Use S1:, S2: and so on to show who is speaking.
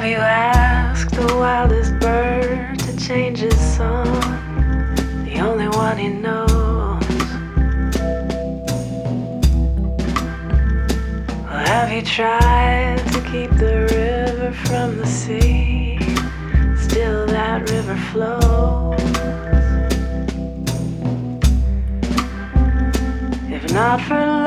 S1: you ask the wildest bird to change his song, the only one he knows? Well, have you tried to keep the river from the sea? Still that river flows. If not for